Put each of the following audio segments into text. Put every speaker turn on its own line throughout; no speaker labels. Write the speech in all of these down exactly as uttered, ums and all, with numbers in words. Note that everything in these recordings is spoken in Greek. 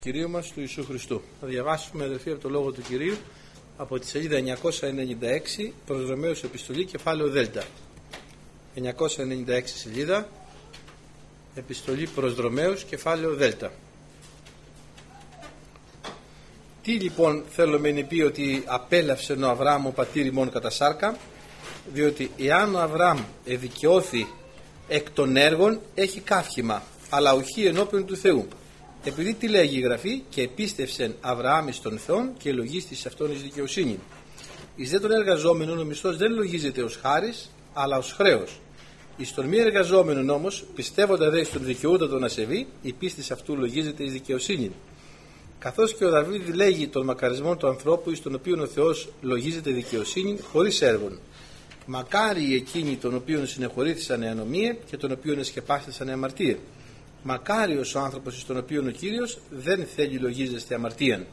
Κυρίου μας του Ιησού Χριστού. Θα διαβάσουμε, αδελφοί, από το Λόγο του Κυρίου από τη σελίδα εννιακόσια ενενήντα έξι προς Ρωμαίους Επιστολή, κεφάλαιο Δέλτα. εννιακόσια ενενήντα έξι σελίδα, Επιστολή προς Ρωμαίους, κεφάλαιο Δέλτα. Τι λοιπόν θέλουμε να πει ότι απέλαυσε ο Αβραάμ ο πατήρ ημών κατά σάρκα? Διότι εάν ο Αβραάμ εδικαιώθη εκ των έργων, έχει καύχημα, αλλά οχι ενώπιον του Θεού. Επειδή τι λέγει η Γραφή, και επίστευσεν Αβραάμ εις τον Θεόν και λογίστης αυτόν εις δικαιοσύνη. Εις δε τον εργαζόμενον ο μισθός δεν λογίζεται ως χάρις, αλλά ως χρέος. Εις τον μη εργαζόμενον όμως, πιστεύοντα δε εις τον δικαιούτα τον ασεβή, η πίστης αυτού λογίζεται εις δικαιοσύνη. Καθώς και ο Δαβίδ λέγει τον μακαρισμό του ανθρώπου, εις τον οποίο ο Θεός λογίζεται δικαιοσύνη χωρίς έργων. Μακάρι εκείνοι των οποίων συνεχωρήθησαν ανομίε και των οποίων εσκεπάστησαν αμαρτία. Μακάριος ο άνθρωπος στον οποίο ο Κύριος δεν θέλει λογίζεστε αμαρτίαν.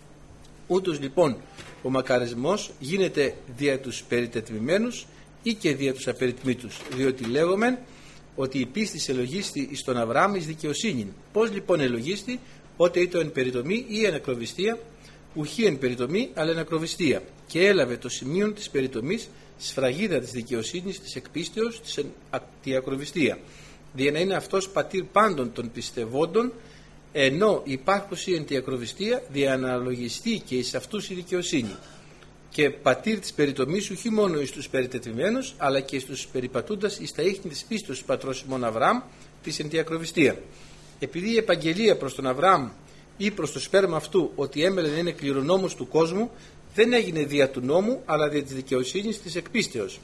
Ούτως λοιπόν ο μακαρισμός γίνεται δια τους περιτετμημένους ή και δια τους απεριτμήτους, διότι λέγομεν ότι η πίστη ελογίστη εις τον Αβραάμ εις δικαιοσύνη. Πώς λοιπόν ελογίστη? Ότε ήτο εν περιτομή ή εν ακροβιστία, ουχή εν περιτομή αλλά εν ακροβιστία, και έλαβε το σημείο της περιτομής σφραγίδα της δικαιοσύνης, της εκπίστεως, της τη ακροβιστία, δια να είναι αυτός πατήρ πάντων των πιστευόντων, ενώ υπάρχουση εν τη ακροβιστία δια να αναλογιστεί και εις αυτούς η δικαιοσύνη, και πατήρ της περιτομής όχι μόνο εις τους περιτετριμένους, αλλά και εις τους περιπατούντας εις τα ίχνη της πίστος του πατρός ημών Αβραάμ της εν τη ακροβιστία. Επειδή η επαγγελία προς τον Αβραάμ ή προς το σπέρμα αυτού ότι έμελε να είναι κληρονόμος του κόσμου, δεν έγινε δια του νόμου, αλλά δια της δικαιοσύνης της εκπίστεως.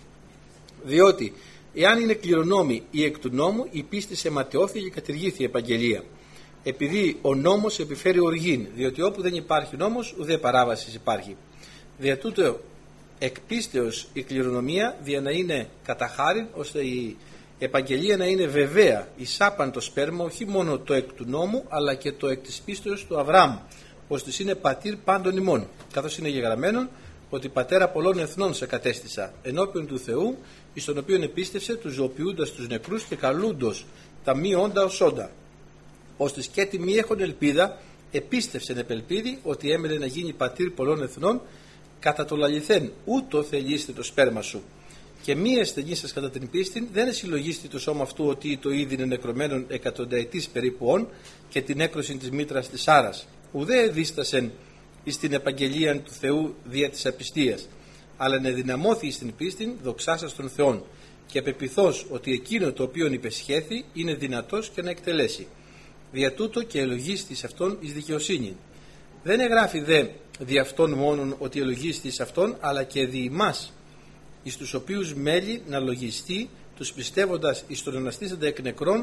Διότι εάν είναι κληρονόμοι ή εκ του νόμου, η πίστη σε ματαιώθηκε και κατηργήθη η επαγγελία. Επειδή ο νόμος επιφέρει οργήν, διότι όπου δεν υπάρχει νόμος, ουδέ παράβαση υπάρχει. Δια τούτο εκπίστεως η κληρονομία, δια να είναι κατά χάριν, ώστε η επαγγελία να είναι βεβαία, εισάπαν το σπέρμα, όχι μόνο το εκ του νόμου, αλλά και το εκ της πίστεως του Αβραάμ, ώστε είναι πατήρ πάντων ημών, καθώς είναι γεγραμμένον ότι πατέρα πολλών εθνών σε κατέστησα, ενώπιον του Θεού, εις τον οποίον επίστευσε τους ζωοποιούντας τους νεκρούς και καλούντος τα μη όντα ως όντα. Ώστε σκέτη μη έχων ελπίδα, επίστευσεν επελπίδη ότι έμενε να γίνει πατήρ πολλών εθνών, κατά το λαληθέν ούτω θελήστε το σπέρμα σου. Και μη ασθενήσας κατά την πίστην, δεν συλλογίστη το σώμα αυτού ότι το ήδη είναι νεκρωμένον εκατονταετής περίπου όν και την έκρωση της μήτρας της Σάρας. Ουδέ δίστασεν εις την επαγγελία του Θεού δια της απιστίας, αλλά να δυναμώθη στην πίστην δοξάσας των Θεών, και πεποιθώς ότι εκείνο το οποίο υπεσχέθη είναι δυνατός και να εκτελέσει. Δια τούτο και ελογίστη σε αυτόν εις δικαιοσύνη. Δεν εγγράφει δε δι' αυτόν μόνον ότι ελογίστη σε αυτόν, αλλά και δι' ημάς, εις τους οποίους μέλη να λογιστεί τους πιστεύοντας εις τον αναστήσαντα εκ νεκρών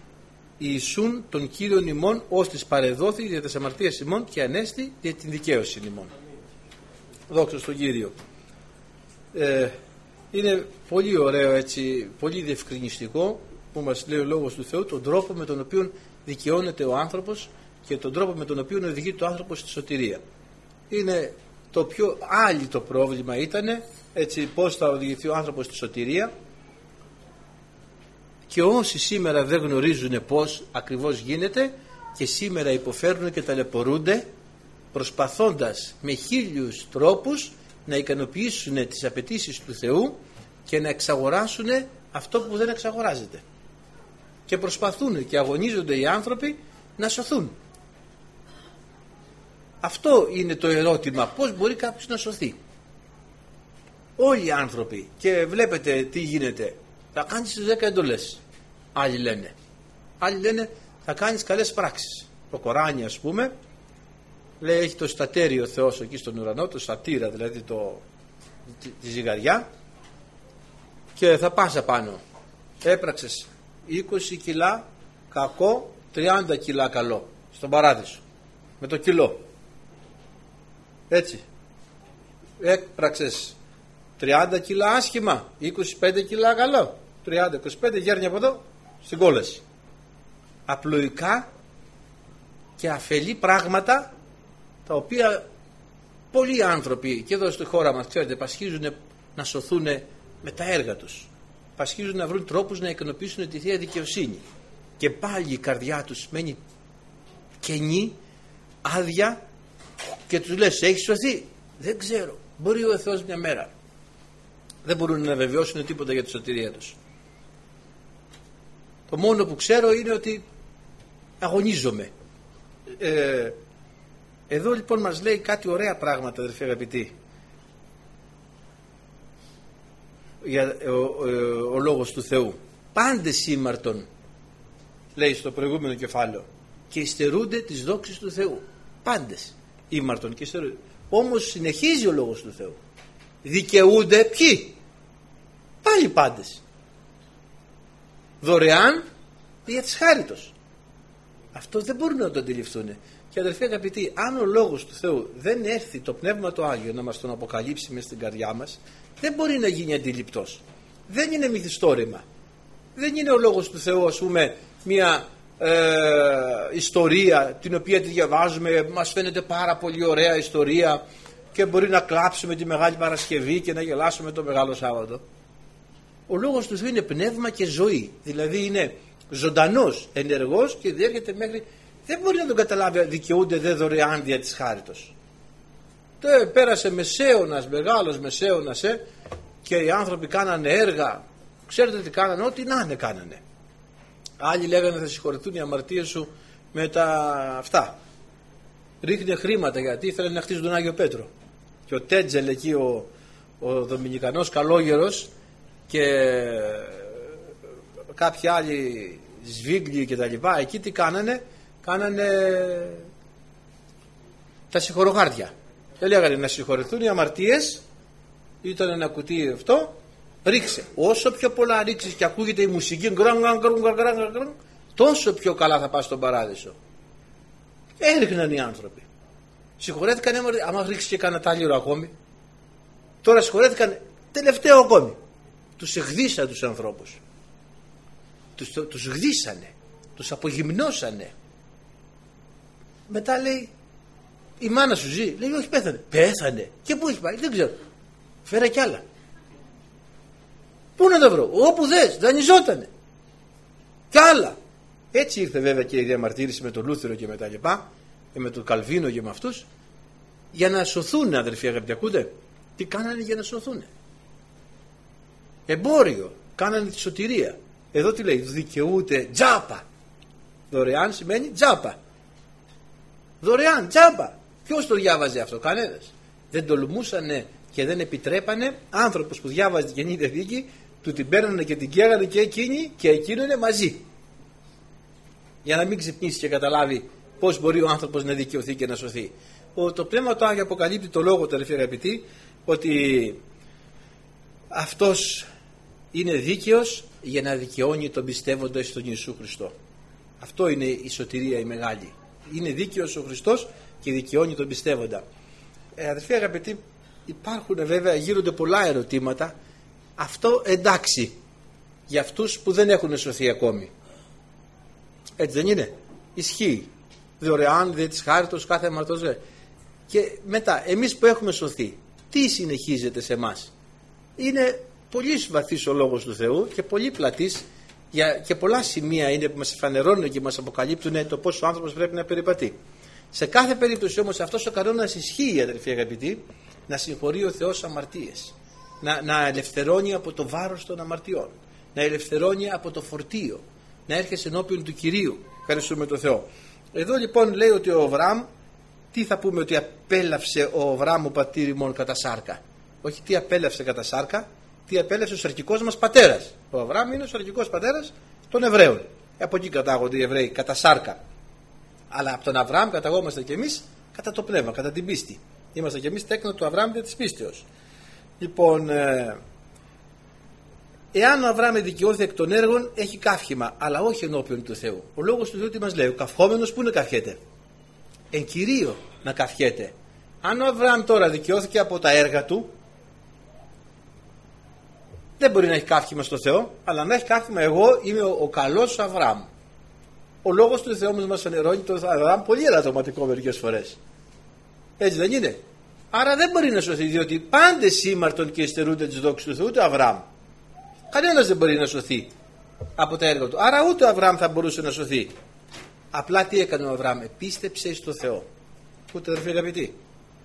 Ιησούν τον Κύριον ημών, ως της παρεδόθη δια της αμαρτίας ημών και ανέστη δια την δικαίωση ημών. Δόξα στον Κύριο. Ε, είναι πολύ ωραίο, έτσι, πολύ διευκρινιστικό που μας λέει ο Λόγος του Θεού τον τρόπο με τον οποίο δικαιώνεται ο άνθρωπος και τον τρόπο με τον οποίο οδηγεί το άνθρωπο στη σωτηρία. Είναι το πιο άλυτο πρόβλημα ήταν, έτσι, πώς θα οδηγηθεί ο άνθρωπος στη σωτηρία. Και όσοι σήμερα δεν γνωρίζουν πώς ακριβώς γίνεται και σήμερα υποφέρουν και ταλαιπωρούνται προσπαθώντας με χίλιους τρόπους να ικανοποιήσουν τις απαιτήσεις του Θεού και να εξαγοράσουν αυτό που δεν εξαγοράζεται. Και προσπαθούν και αγωνίζονται οι άνθρωποι να σωθούν. Αυτό είναι το ερώτημα, πώς μπορεί κάποιος να σωθεί? Όλοι οι άνθρωποι, και βλέπετε τι γίνεται, θα κάνεις τις δέκα εντολές. Άλλοι λένε. Άλλοι λένε θα κάνεις καλές πράξεις. Το Κοράνι, ας πούμε, λέει έχει το στατέριο Θεός εκεί στον ουρανό, το στατήρα δηλαδή, το, τη, τη ζυγαριά, και θα πας απάνω. Έπραξες είκοσι κιλά κακό, τριάντα κιλά καλό στον παράδεισο με το κιλό. Έτσι. Έπραξες τριάντα κιλά άσχημα, είκοσι πέντε κιλά καλό, τριάντα είκοσι πέντε γέρνει από εδώ στην κόλαση. Απλοϊκά και αφελή πράγματα, τα οποία πολλοί άνθρωποι και εδώ στη χώρα μας, ξέρετε, πασχίζουν να σωθούν με τα έργα τους, πασχίζουν να βρουν τρόπους να ικανοποιήσουν τη Θεία Δικαιοσύνη, και πάλι η καρδιά τους μένει κενή άδεια και τους λες έχεις σωθεί? Δεν ξέρω, μπορεί ο Θεός μια μέρα. Δεν μπορούν να βεβαιώσουν τίποτα για τη σωτηρία τους. Το μόνο που ξέρω είναι ότι αγωνίζομαι. Ε, εδώ λοιπόν μας λέει κάτι ωραία πράγματα, αδερφοί αγαπητοί, για ο, ο, ο λόγος του Θεού. Πάντες ήμαρτον, λέει στο προηγούμενο κεφάλαιο, και υστερούνται τις δόξες του Θεού. Πάντες ήμαρτον και υστερούνται. Όμως συνεχίζει ο λόγος του Θεού. Δικαιούνται ποιοι? Πάλι πάντες. Δωρεάν δια της χάριτος. Αυτό δεν μπορούν να το αντιληφθούν. Και αδερφοί αγαπητοί, αν ο λόγος του Θεού δεν έρθει το Πνεύμα το Άγιο να μας τον αποκαλύψει μες στην καρδιά μας, δεν μπορεί να γίνει αντιληπτός. Δεν είναι μυθιστόρημα. Δεν είναι ο λόγος του Θεού, ας πούμε, μια ε, ιστορία την οποία τη διαβάζουμε, μας φαίνεται πάρα πολύ ωραία ιστορία και μπορεί να κλάψουμε τη Μεγάλη Παρασκευή και να γελάσουμε το Μεγάλο Σάββατο. Ο λόγος του Θεού είναι πνεύμα και ζωή. Δηλαδή είναι ζωντανός, ενεργός και διέρχεται μέχρι... Δεν μπορεί να τον καταλάβει, δικαιούνται δε δωρεάν δια της χάριτος. Τε, πέρασε μεσαίωνας, μεγάλος μεσαίωνας ε, και οι άνθρωποι κάνανε έργα. Ξέρετε τι κάνανε? Ό,τι να είναι κάνανε. Άλλοι λέγανε θα συγχωρηθούν οι αμαρτίες σου με τα αυτά. Ρίχνε χρήματα γιατί ήθελε να χτίσουν τον Άγιο Πέτρο. Και ο Τέτζελ εκεί ο, ο Δομινικανός καλόγερος και κάποιοι άλλοι Σβίγγλοι και τα λοιπά, εκεί τι κάνανε? Κάνανε τα συγχωροχάρτια. Και λέγανε να συγχωρηθούν οι αμαρτίες, ήταν ένα κουτί αυτό, ρίξε. Όσο πιο πολλά ρίξεις και ακούγεται η μουσική γκραν, γκραν, γκραν, γκραν, γκραν, τόσο πιο καλά θα πας στον παράδεισο. Έριχναν οι άνθρωποι. Συγχωρέθηκαν άμα ρίξεις και κανένα τάλιρο ακόμη. Τώρα συγχωρέθηκαν τελευταίο ακόμη. Τους εγδίσαν τους ανθρώπους. Τους, τους γδίσανε. Τους απογυμνώσανε. Μετά λέει η μάνα σου ζει? Λέει όχι, πέθανε. Πέθανε. Και πού έχει πάει? Δεν ξέρω. Φέρα κι άλλα. Πού να τα βρω? Όπου δες, δανειζότανε. Κι άλλα. Έτσι ήρθε βέβαια και η διαμαρτύρηση με τον Λούθερο και με τα λοιπά, και με τον Καλβίνο και με αυτούς, για να σωθούν, αδερφοί αγαπητοί, ακούτε? Τι κάνανε για να σωθούν? Εμπόριο. Κάνανε τη σωτηρία. Εδώ τι λέει? Δικαιούται τζάπα. Δωρεάν σημαίνει τζάπα. Δωρεάν, τζάμπα. Ποιος το διάβαζε αυτό? Κανένας. Δεν τολμούσανε και δεν επιτρέπανε άνθρωπος που διάβαζε την Καινή Διαθήκη, του την παίρνανε και την καίγανε και εκείνοι και εκείνοι μαζί. Για να μην ξυπνήσει και καταλάβει πώς μπορεί ο άνθρωπος να δικαιωθεί και να σωθεί. Ο, το Πνεύμα το Άγιο αποκαλύπτει το λόγο, αδερφοί αγαπητοί, ότι αυτός είναι δίκαιος για να δικαιώνει τον πιστεύοντα στον Ιησού Χριστό. Αυτό είναι η σωτηρία η μεγάλη. Είναι δίκαιος ο Χριστός και δικαιώνει τον πιστεύοντα. Ε, αδερφοί αγαπητοί, υπάρχουν βέβαια, γίνονται πολλά ερωτήματα. Αυτό εντάξει για αυτούς που δεν έχουν σωθεί ακόμη. Έτσι δεν είναι? Ισχύει. Δωρεάν, δε της χάριτος, κάθε αμαρτός. Και μετά, εμείς που έχουμε σωθεί, τι συνεχίζεται σε εμάς? Είναι πολύ βαθύς ο λόγος του Θεού και πολύ πλατής, και πολλά σημεία είναι που μας φανερώνουν και μας αποκαλύπτουν το πώς ο άνθρωπος πρέπει να περιπατεί. Σε κάθε περίπτωση όμως αυτός ο κανόνας ισχύει, αδερφοί αγαπητοί, να συγχωρεί ο Θεός αμαρτίες, να, να ελευθερώνει από το βάρος των αμαρτιών, να ελευθερώνει από το φορτίο, να έρχεσαι ενώπιον του Κυρίου. Ευχαριστούμε τον Θεό. Εδώ λοιπόν λέει ότι ο Αβραάμ, τι θα πούμε? Ότι απέλαυσε ο Αβραάμ ο πατήρ ημών κατά σάρκα. Όχι τι απέλαυσε κατά σάρκα, τι απέλαυσε ο σαρκικός μας πατέρας. Ο Αβραάμ είναι ο σαρκικός πατέρας των Εβραίων. Από εκεί κατάγονται οι Εβραίοι, κατά σάρκα. Αλλά από τον Αβραάμ καταγόμαστε κι εμείς κατά το πνεύμα, κατά την πίστη. Είμαστε κι εμείς τέκνα του Αβραάμ για της πίστεως. Λοιπόν, ε, εάν ο Αβραάμ δικαιώθη εκ των έργων, έχει καύχημα, αλλά όχι ενώπιον του Θεού. Ο λόγος του Θεού τι μας λέει? Ο καυχόμενος πού να καυχέται? Εν κυρίω να καυχέται. Αν ο Αβραάμ τώρα δικαιώθηκε από τα έργα του, δεν μπορεί να έχει καύχημα στο Θεό, αλλά να έχει καύχημα εγώ είμαι ο, ο καλός Αβραάμ. Ο λόγος του Θεού όμως μας φανερώνει τον Αβραάμ πολύ ελαττωματικό μερικές φορές. Έτσι δεν είναι? Άρα δεν μπορεί να σωθεί, διότι πάντες ήμαρτον και υστερούνται τις δόξες του Θεού, ούτε ο Αβραάμ. Κανένας δεν μπορεί να σωθεί από τα έργα του. Άρα ούτε ο Αβραάμ θα μπορούσε να σωθεί. Απλά τι έκανε ο Αβραάμ? Επίστεψε στο Θεό. Ούτε αδερφοί αγαπητοί.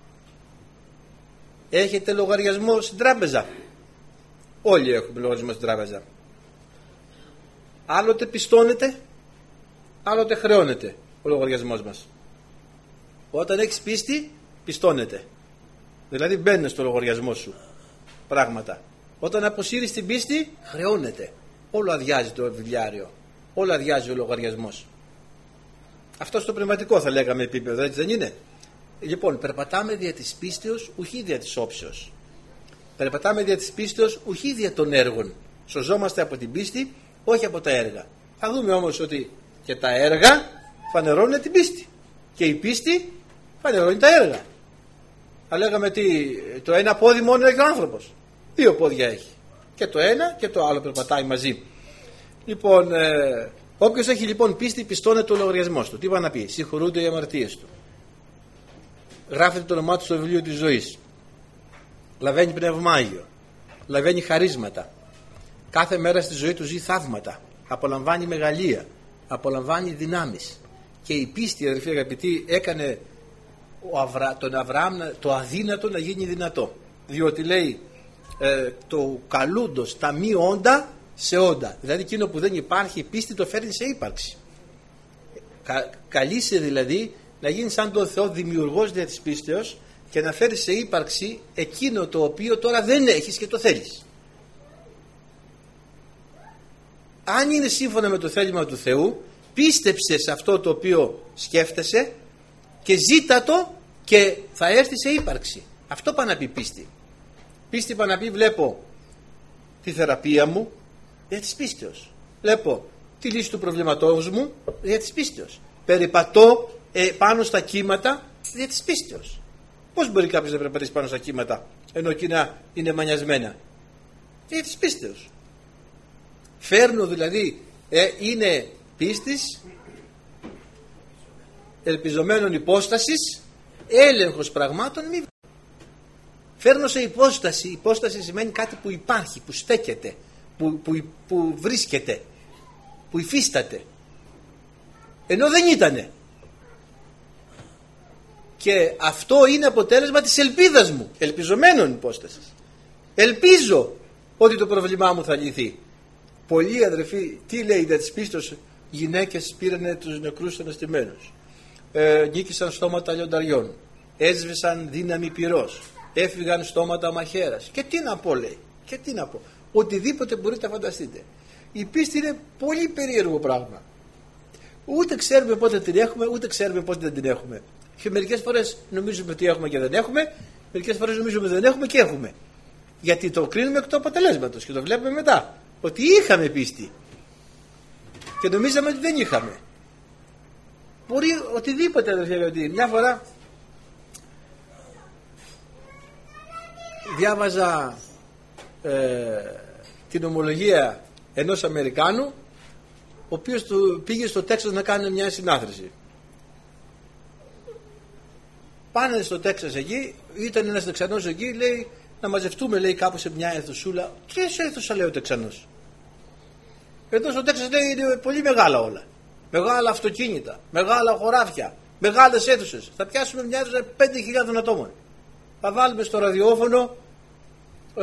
Έχετε λογαριασμό στην τράπεζα? Όλοι έχουμε λογαριασμό στην τράπεζα. Άλλοτε πιστώνεται, άλλοτε χρεώνεται ο λογαριασμός μας. Όταν έχεις πίστη, πιστώνεται. Δηλαδή μπαίνουν στο λογαριασμό σου πράγματα. Όταν αποσύρεις την πίστη, χρεώνεται. Όλο αδειάζει το βιβλιάριο. Όλο αδειάζει ο λογαριασμός. Αυτό στο πνευματικό θα λέγαμε επίπεδο, έτσι δεν είναι? Λοιπόν, περπατάμε δια της πίστεως, ουχή δια της όψεως. Περπατάμε δια της πίστεως, ουχή δια των έργων. Σωζόμαστε από την πίστη, όχι από τα έργα. Θα δούμε όμως ότι και τα έργα φανερώνουν την πίστη. Και η πίστη φανερώνει τα έργα. Θα λέγαμε τι, το ένα πόδι μόνο έχει ο άνθρωπος. Δύο πόδια έχει. Και το ένα και το άλλο περπατάει μαζί. Λοιπόν, ε, όποιος έχει λοιπόν πίστη, πιστώνεται ο λογαριασμός του. Τι είπα να πει? Συγχωρούνται οι αμαρτίες του. Γράφεται το όνομά του στο βιβλίο της ζωής. Λαβαίνει πνεύμα Άγιο. Λαβαίνει χαρίσματα. Κάθε μέρα στη ζωή του ζει θαύματα. Απολαμβάνει μεγαλεία. Απολαμβάνει δυνάμεις. Και η πίστη, αδελφοί αγαπητοί, έκανε ο Αβρα, τον Αβραάμ το αδύνατο να γίνει δυνατό. Διότι λέει ε, το καλούντος τα μη όντα σε όντα. Δηλαδή εκείνο που δεν υπάρχει, η πίστη το φέρνει σε ύπαρξη. Κα, καλείσαι δηλαδή να γίνεις σαν τον Θεό δημιουργός δια της πίστεως και να φέρεις σε ύπαρξη εκείνο το οποίο τώρα δεν έχεις και το θέλεις. Αν είναι σύμφωνα με το θέλημα του Θεού, πίστεψε σε αυτό το οποίο σκέφτεσαι και ζήτα το και θα έρθει σε ύπαρξη. Αυτό πάει να πει πίστη. Πίστη πάει να πει βλέπω τη θεραπεία μου για της πίστεως. Βλέπω τη λύση του προβλήματός μου για της πίστεως. Περιπατώ ε, πάνω στα κύματα για της πίστεως. Πώς μπορεί κάποιος να περπατήσει πάνω στα κύματα ενώ εκείνα είναι μανιασμένα? Για της πίστεως. Φέρνω δηλαδή ε, είναι πίστης ελπιζομένων υπόστασης, έλεγχος πραγμάτων μη. Φέρνω σε υπόσταση. Υπόσταση σημαίνει κάτι που υπάρχει, που στέκεται, που, που, που βρίσκεται, που υφίσταται, ενώ δεν ήτανε. Και αυτό είναι αποτέλεσμα της ελπίδας μου, ελπιζομένων υπόστασης. Ελπίζω ότι το πρόβλημά μου θα λυθεί. Πολλοί αδερφοί, τι λέει για τις πίστος? Γυναίκες πήρανε τους νεκρούς αναστημένους, ε, νίκησαν στόματα λιονταριών, έσβησαν δύναμη πυρός, έφυγαν στόματα μαχαίρας. Και τι να πω, λέει, και τι να πω? Οτιδήποτε μπορείτε να φανταστείτε. Η πίστη είναι πολύ περίεργο πράγμα. Ούτε ξέρουμε πότε την έχουμε, ούτε ξέρουμε πότε δεν την έχουμε. Και μερικές φορές νομίζουμε ότι έχουμε και δεν έχουμε, μερικές φορές νομίζουμε ότι δεν έχουμε και έχουμε. Γιατί το κρίνουμε εκ του αποτελέσματος και το βλέπουμε μετά. Ότι είχαμε πίστη και νομίζαμε ότι δεν είχαμε. Μπορεί οτιδήποτε, αδελφοί. Μια φορά διάβαζα ε, την ομολογία ενός Αμερικάνου, ο οποίος του πήγε στο Τέξας να κάνει μια συνάθρηση. Πάνε στο Τέξας εκεί, ήταν ένας Τεξανός εκεί, λέει να μαζευτούμε, λέει, κάπου σε μια αίθουσούλα. Τι αίθουσα, λέει ο Τεξανός? Εδώ στο Τέξας, λέει, είναι πολύ μεγάλα όλα. Μεγάλα αυτοκίνητα, μεγάλα χωράφια, μεγάλες αίθουσες. Θα πιάσουμε μια αίθουσα πέντε χιλιάδες ατόμων. Θα βάλουμε στο ραδιόφωνο ε,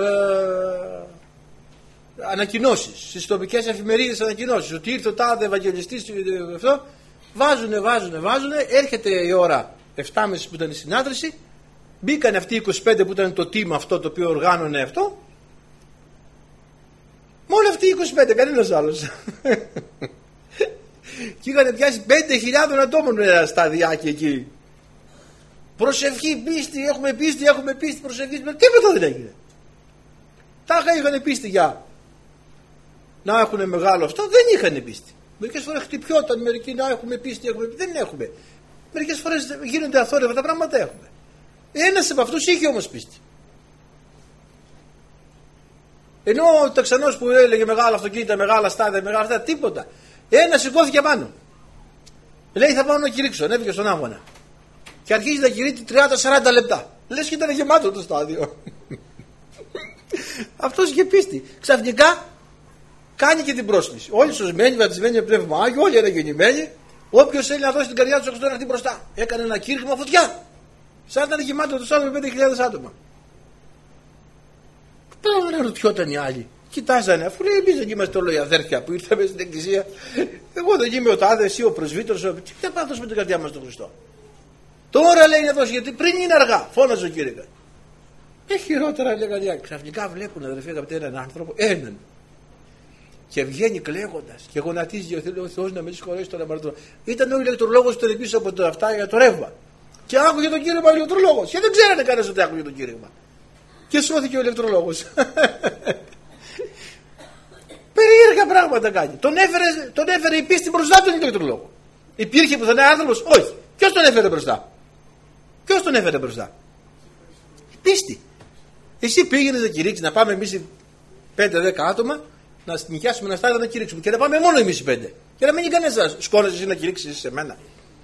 ανακοινώσεις, στις τοπικές εφημερίδες ανακοινώσεις, ότι ήρθε ο τάδε ευαγγελιστής, αυτό. Βάζουνε, βάζουνε, βάζουνε. Έρχεται η ώρα εφτά και μισή που ήταν η συνάδρυση. Μπήκαν αυτοί οι είκοσι πέντε που ήταν το team αυτό το οποίο οργάνωνε αυτό. Μόνο αυτοί οι είκοσι πέντε, κανένας άλλος. Και είχαν πιάσει πέντε χιλιάδες ατόμων ένα σταδιάκι εκεί. Προσευχή, πίστη, έχουμε πίστη, έχουμε πίστη, προσευχή. Τίποτα δεν έγινε. Τάχα είχαν πίστη για να έχουν μεγάλο αυτό, δεν είχαν πίστη. Μερικές φορές χτυπιόταν μερικοί να έχουμε πίστη, έχουμε πίστη. Δεν έχουμε. Μερικές φορές γίνονται αθόρυβα τα πράγματα, έχουμε. Ένας από αυτούς είχε όμως πίστη. Ενώ ο Τεξανός που έλεγε μεγάλα αυτοκίνητα, μεγάλα στάδια, μεγάλα στάδια, τίποτα. Ένας σηκώθηκε πάνω. Λέει θα πάω να κηρύξω, ανέβηκε στον άγωνα. Και αρχίζει να κηρύττει τριάντα σαράντα λεπτά. Λες και ήταν γεμάτο το στάδιο. Αυτός είχε πίστη. Ξαφνικά κάνει και την πρόσκληση. Όλοι σωσμένοι, βαπτισμένοι με πνεύμα Άγιο, όλοι αναγεννημένοι. Όποιος θέλει να δώσει την καρδιά του στον Χριστό να έρθει μπροστά. Έκανε ένα κήρυγμα φωτιά. Σαν να ήταν γεμάτο το Σάββατο με πέντε χιλιάδες άτομα. Τώρα δεν ρωτιόταν οι άλλοι. Κοιτάζανε, αφού λέει εμείς δεν είμαστε όλοι οι αδέρφια που ήρθαμε στην εκκλησία. Εγώ δεν είμαι ο τάδε, εσύ ο πρεσβύτερος. Τι θα πάω με την καρδιά μας στον Χριστό. Τώρα λέει να δώσει, γιατί πριν είναι αργά. Φώναζε ο Κύριος. Ε, χειρότερα λέγανε οι άλλοι. Ξαφνικά βλέπουν αδερφοί αγαπητοί έναν άνθρωπο, έναν. Και βγαίνει κλαίγοντας και γονατίζει ο Θεός να με συγχωρέσει τον αμαρτωλό. Ήταν ο ηλεκτρολόγος που ήταν πίσω από τα αυτά για το ρεύμα. Και άκουγε τον κήρυγμα ο ηλεκτρολόγος. Και δεν ξέρανε κανένας ότι άκουγε τον κήρυγμα. Και σώθηκε ο ηλεκτρολόγος. Περίεργα πράγματα κάνει. Τον έφερε, τον έφερε η πίστη μπροστά τον ηλεκτρολόγο. Υπήρχε πουθενά άνθρωπος? Όχι. Ποιος τον έφερε μπροστά? Ποιος τον έφερε μπροστά? Η πίστη. Εσύ πήγαινες να κηρύξεις, να πάμε εμείς πέντε δέκα άτομα, να νοικιάσουμε ένα στάδιο να κηρύξουμε. Και να πάμε μόνο εμείς οι πέντε. Και να μην είναι κανένας σκόνος εσύ να κηρύξεις σε μένα.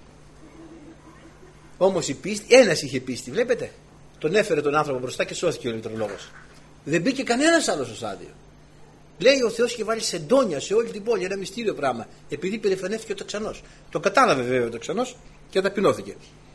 Όμως η πίστη, ένας είχε πίστη, βλέπετε. Τον έφερε τον άνθρωπο μπροστά και σώθηκε ο ηλεκτρολόγος. Δεν μπήκε κανένας άλλος στο στάδιο. Λέει ο Θεός είχε βάλει σεντόνια σε όλη την πόλη, ένα μυστήριο πράγμα. Επειδή περηφανεύτηκε ο τοξανός. Το κατάλαβε βέβαια ο τοξανός και ταπεινώθηκε.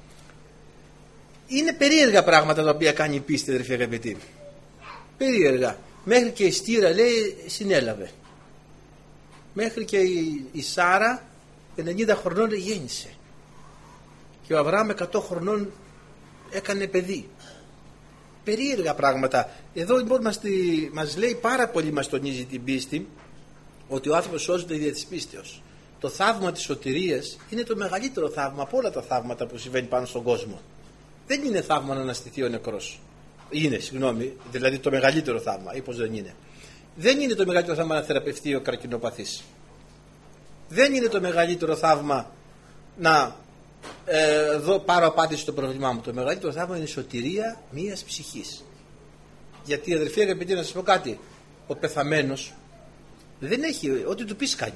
Είναι περίεργα πράγματα τα οποία κάνει η πίστη, αδερφοί αγαπητοί. Περίεργα. Μέχρι και η στήρα λέει συνέλαβε. Μέχρι και η, η Σάρα ενενήντα χρονών γέννησε. Και ο Αβραάμ εκατό χρονών έκανε παιδί. Περίεργα πράγματα. Εδώ λοιπόν μας, τη, μας λέει πάρα πολύ, μας τονίζει την πίστη, ότι ο άνθρωπος σώζεται δια της πίστεως. Το θαύμα της σωτηρίας είναι το μεγαλύτερο θαύμα από όλα τα θαύματα που συμβαίνει πάνω στον κόσμο. Δεν είναι θαύμα να αναστηθεί ο νεκρός. Είναι, συγγνώμη, δηλαδή το μεγαλύτερο θαύμα, ή πως δεν είναι. Δεν είναι το μεγαλύτερο θαύμα να θεραπευτεί ο καρκινοπαθής. Δεν είναι το μεγαλύτερο θαύμα να ε, δω, πάρω απάντηση στο πρόβλημά μου. Το μεγαλύτερο θαύμα είναι η σωτηρία μιας ψυχής. Γιατί, αδερφοί αγαπητοί, να σας πω κάτι. Ο πεθαμένος δεν έχει, ό,τι του πεις κάνει.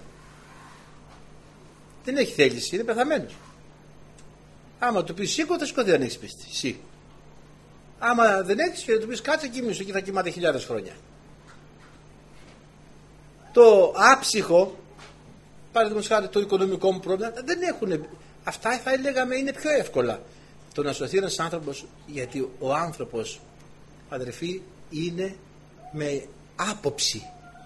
Δεν έχει θέληση, είναι πεθαμένος. Άμα του πεις σήκω, θα σηκωθεί αν έχεις πίστη. Εσύ. Άμα δεν έχεις και του πεις κάτσε κοιμήσου, εκεί θα κοιμάται χιλιάδες χρόνια. Το άψυχο, παραδείγματος χάρη το οικονομικό μου πρόβλημα, δεν έχουν. Αυτά θα έλεγαμε είναι πιο εύκολα. Το να σωθεί ένας άνθρωπος, γιατί ο άνθρωπος, αδερφοί, είναι με άποψη.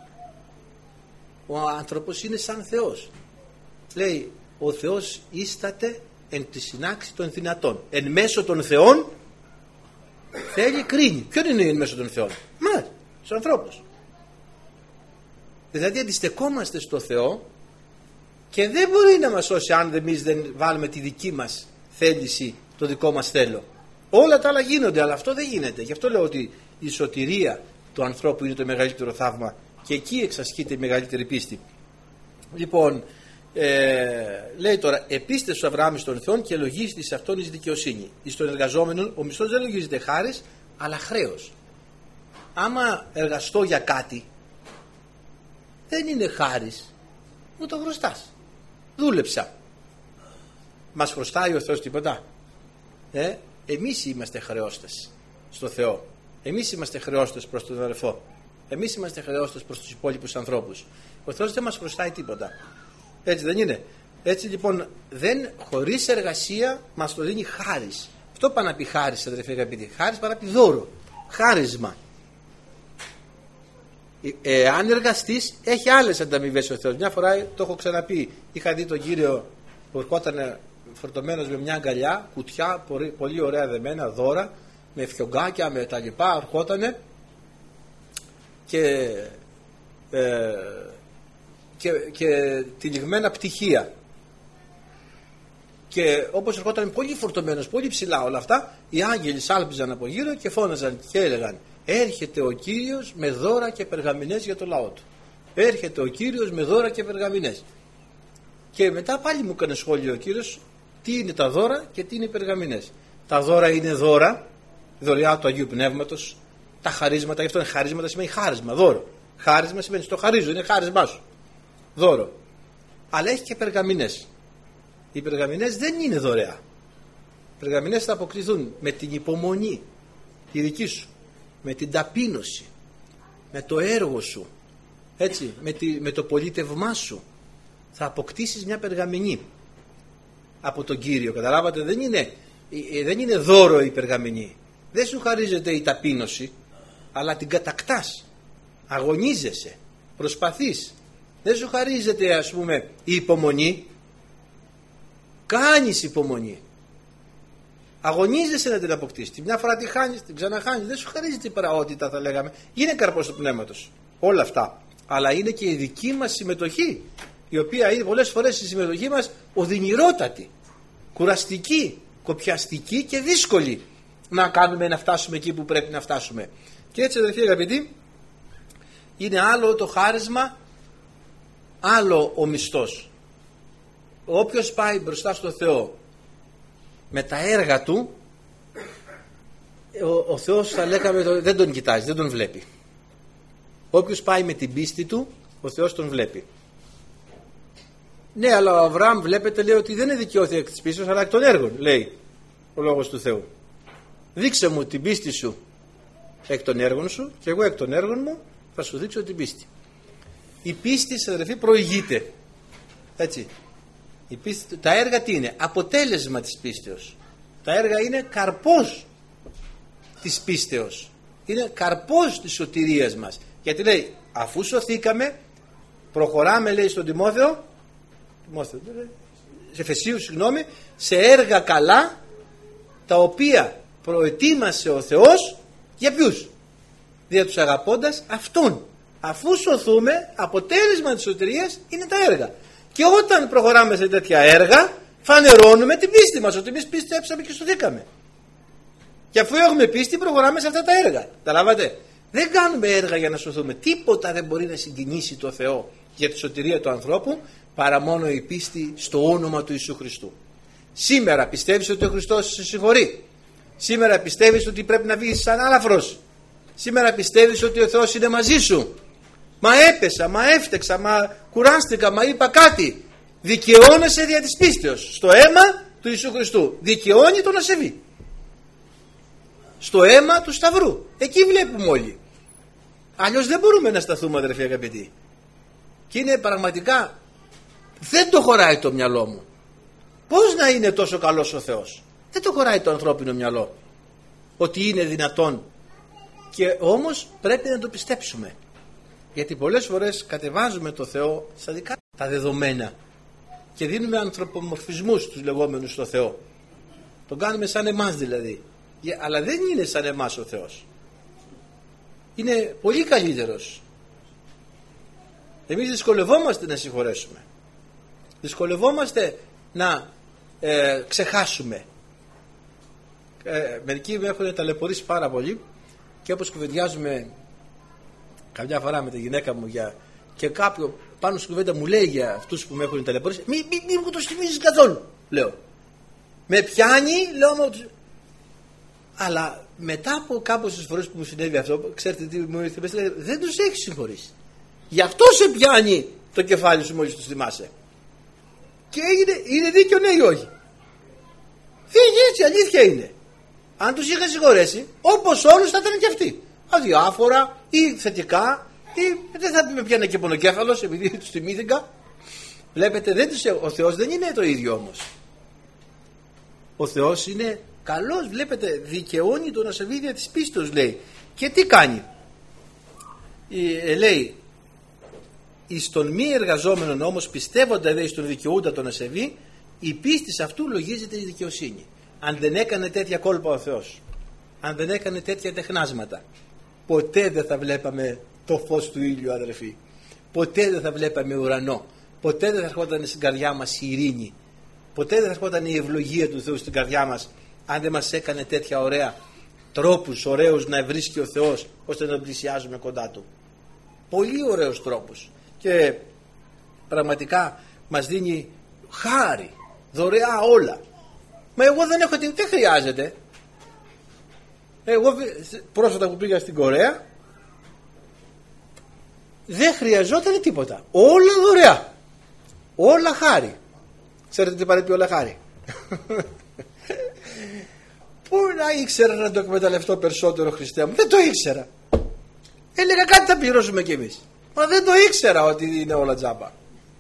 Ο άνθρωπος είναι σαν Θεός. Λέει, ο Θεός ίσταται εν τη συνάξη των δυνατών. Εν μέσω των Θεών θέλει κρίνει. Ποιον είναι εν μέσω των Θεών? Μας, τους ανθρώπους. Δηλαδή αντιστεκόμαστε στο Θεό και δεν μπορεί να μας σώσει αν εμείς δεν βάλουμε τη δική μας θέληση, το δικό μας θέλω. Όλα τα άλλα γίνονται, αλλά αυτό δεν γίνεται. Γι' αυτό λέω ότι η σωτηρία του ανθρώπου είναι το μεγαλύτερο θαύμα και εκεί εξασκείται η μεγαλύτερη πίστη. Λοιπόν, ε, λέει τώρα, επίστευσε ο Αβραάμ στον Θεόν και λογίστη σε αυτόν εις δικαιοσύνη. Εις των εργαζόμενων ο μισθός δεν λογίζεται χάρις, αλλά χρέος. Άμα εργαστώ για κάτι, δεν είναι χάρις, μου το χρωστάς. Δούλεψα. Μας χρωστάει ο Θεός τίποτα? Ε, εμείς είμαστε χρεώστες στο Θεό. Εμείς είμαστε χρεώστες προς τον αδελφό. Εμείς είμαστε χρεώστες προς τους υπόλοιπους ανθρώπους. Ο Θεός δεν μας χρωστάει τίποτα. Έτσι δεν είναι? Έτσι λοιπόν, δεν, χωρίς εργασία μας το δίνει χάρις. Αυτό πάει να πει χάρις, αδελφοί αγαπητοί. Χάρις πάει να πει δώρο. Χάρισμα. Ε, αν εργαστείς, έχει άλλες ανταμοιβές ο Θεός. Μια φορά το έχω ξαναπεί. Είχα δει τον Κύριο που ερχόταν φορτωμένος με μια αγκαλιά, κουτιά, πολύ ωραία δεμένα, δώρα, με φιωγκάκια, με τα λοιπά. Ερχότανε και, ε, και, και τυλιγμένα πτυχία. Και όπως ερχόταν πολύ φορτωμένος, πολύ ψηλά όλα αυτά, οι άγγελοι σάλπιζαν από γύρω και φώναζαν και έλεγαν: έρχεται ο Κύριος με δώρα και περγαμηνές για το λαό του. Έρχεται ο Κύριος με δώρα και περγαμηνές. Και μετά πάλι μου έκανε σχόλιο ο Κύριος τι είναι τα δώρα και τι είναι οι περγαμηνές. Τα δώρα είναι δώρα, δωρεά του Αγίου Πνεύματος. Τα χαρίσματα, γι' αυτό είναι χαρίσματα, σημαίνει χάρισμα, δώρο. Χάρισμα σημαίνει στο χαρίζω, είναι χάρισμά σου. Δώρο. Αλλά έχει και περγαμηνές. Οι περγαμηνές δεν είναι δωρεά. Οι περγαμηνές θα αποκτηθούν με την υπομονή τη δική σου, με την ταπείνωση, με το έργο σου, έτσι, με, τη, με το πολίτευμά σου. Θα αποκτήσεις μια περγαμηνή από τον Κύριο. Καταλάβατε, δεν είναι δεν είναι δώρο η περγαμηνή. Δεν σου χαρίζεται η ταπείνωση, αλλά την κατακτάς. Αγωνίζεσαι, προσπαθείς. Δεν σου χαρίζεται, ας πούμε, η υπομονή. Κάνεις υπομονή. Αγωνίζεσαι να την αποκτήσεις. Μια φορά τη χάνεις, την ξαναχάνεις. Δεν σου χαρίζεται η παραότητα, θα λέγαμε. Είναι καρπός του πνεύματος. Όλα αυτά. Αλλά είναι και η δική μας συμμετοχή, η οποία είναι πολλές φορές η συμμετοχή μας οδυνηρότατη, κουραστική, κοπιαστική και δύσκολη να κάνουμε να φτάσουμε εκεί που πρέπει να φτάσουμε. Και έτσι, αδελφοί αγαπητοί, είναι άλλο το χάρισμα, άλλο ο μισθός. Όποιος πάει μπροστά στο Θεό με τα έργα του, ο, ο Θεός, θα λέγαμε, δεν τον κοιτάζει, δεν τον βλέπει. Όποιος πάει με την πίστη του, ο Θεός τον βλέπει. Ναι, αλλά ο Αβραάμ, βλέπετε, λέει ότι δεν είναι δικαιώθη εκ της πίστης, αλλά εκ των έργων, λέει ο λόγος του Θεού. Δείξε μου την πίστη σου εκ των έργων σου, και εγώ εκ των έργων μου θα σου δείξω την πίστη. Η πίστη, αδερφοί, προηγείται. Έτσι. Η πίστη, τα έργα τι είναι? Αποτέλεσμα της πίστεως. Τα έργα είναι καρπός της πίστεως. Είναι καρπός της σωτηρίας μας. Γιατί λέει, αφού σωθήκαμε, προχωράμε, λέει στον Τιμόθεο, Τιμόθεο σε Εφεσίους, συγγνώμη, σε έργα καλά, τα οποία προετοίμασε ο Θεός για ποιους? Δια τους αγαπώντας Αυτόν. Αφού σωθούμε, αποτέλεσμα της σωτηρίας είναι τα έργα. Και όταν προχωράμε σε τέτοια έργα, φανερώνουμε την πίστη μας, ότι εμείς πίστεψαμε και σωθήκαμε. Και αφού έχουμε πίστη, προχωράμε σε αυτά τα έργα. Τα λάβατε? Δεν κάνουμε έργα για να σωθούμε. Τίποτα δεν μπορεί να συγκινήσει το Θεό για τη σωτηρία του ανθρώπου παρά μόνο η πίστη στο όνομα του Ιησού Χριστού. Σήμερα πιστεύεις ότι ο Χριστός σε συγχωρεί. Σήμερα πιστεύεις ότι πρέπει να βγεις σαν άλαφρος. Σήμερα πιστεύεις ότι ο Θεός είναι μαζί σου. Μα έπεσα, μα έφτεξα, μα κουράστηκα, μα είπα κάτι. Δικαιώνεσαι δια της πίστεως στο αίμα του Ιησού Χριστού. Δικαιώνει τον ασεβή. Στο αίμα του Σταυρού. Εκεί βλέπουμε όλοι. Αλλιώς δεν μπορούμε να σταθούμε, αδερφοί αγαπητοί. Και είναι πραγματικά, δεν το χωράει το μυαλό μου. Πώς να είναι τόσο καλός ο Θεός? Δεν το χωράει το ανθρώπινο μυαλό ότι είναι δυνατόν. Και όμως πρέπει να το πιστέψουμε. Γιατί πολλές φορές κατεβάζουμε το Θεό στα δικά τα δεδομένα και δίνουμε ανθρωπομορφισμούς τους λεγόμενους στο Θεό. Τον κάνουμε σαν εμάς δηλαδή. Αλλά δεν είναι σαν εμάς ο Θεός. Είναι πολύ καλύτερος. Εμείς δυσκολευόμαστε να συγχωρέσουμε. Δυσκολευόμαστε να ε, ξεχάσουμε. Ε, μερικοί με έχουν ταλαιπωρήσει πάρα πολύ και όπως κουβεντιάζουμε καμιά φορά με τη γυναίκα μου για, και κάποιο πάνω στην κουβέντα μου λέει για αυτούς που με έχουν ταλαιπωρήσει, μη, μη, μη μου το θυμίζεις καθόλου, λέω. Με πιάνει, λέω, αλλά μετά από κάποιες φορές που μου συνέβη αυτό, ξέρετε τι μου ήρθε μέσα, λέει, δεν τους έχεις συγχωρήσει. Γι' αυτό σε πιάνει το κεφάλι σου μόλις τους θυμάσαι. Και είναι, είναι δίκιο, ναι ή όχι? Έτσι, αλήθεια είναι. Αν τους είχα συγχωρέσει, όπως όλους θα ήταν και αυτοί. Αδιάφορα ή θετικά, ή δεν θα με πιάνε και πονοκέφαλος επειδή τους θυμήθηκα. Βλέπετε, δεν τους, ο Θεός δεν είναι το ίδιο όμως. Ο Θεός είναι καλός, βλέπετε, δικαιώνει τον ασεβή δια της πίστος, λέει. Και τι κάνει? Ε, λέει, εις τον μη εργαζόμενον όμως πιστεύοντα δε εις τον δικαιούντα τον ασεβή, η πίστη αυτού λογίζεται η δικαιοσύνη. Αν δεν έκανε τέτοια κόλπα ο Θεός, αν δεν έκανε τέτοια τεχνάσματα, ποτέ δεν θα βλέπαμε το φως του ήλιου, αδερφοί. Ποτέ δεν θα βλέπαμε ουρανό. Ποτέ δεν θα ερχόταν στην καρδιά μας η ειρήνη. Ποτέ δεν θα ερχόταν η ευλογία του Θεού στην καρδιά μας, αν δεν μας έκανε τέτοια ωραία τρόπους ωραίους να βρίσκει ο Θεός ώστε να πλησιάζουμε κοντά Του. Πολύ ωραίους τρόπους. Και πραγματικά μας δίνει χάρη, δωρεά όλα. Μα εγώ δεν έχω, δεν χρειάζεται. Εγώ πρόσφατα που πήγα στην Κορέα δεν χρειαζόταν τίποτα. Όλα δωρεά. Όλα χάρη. Ξέρετε τι παρέπει όλα χάρη? Πού να ήξερα να το εκμεταλλευτώ περισσότερο, Χριστέ μου? Δεν το ήξερα. Έλεγα κάτι θα πληρώσουμε κι εμείς. Μα δεν το ήξερα ότι είναι όλα τζάμπα.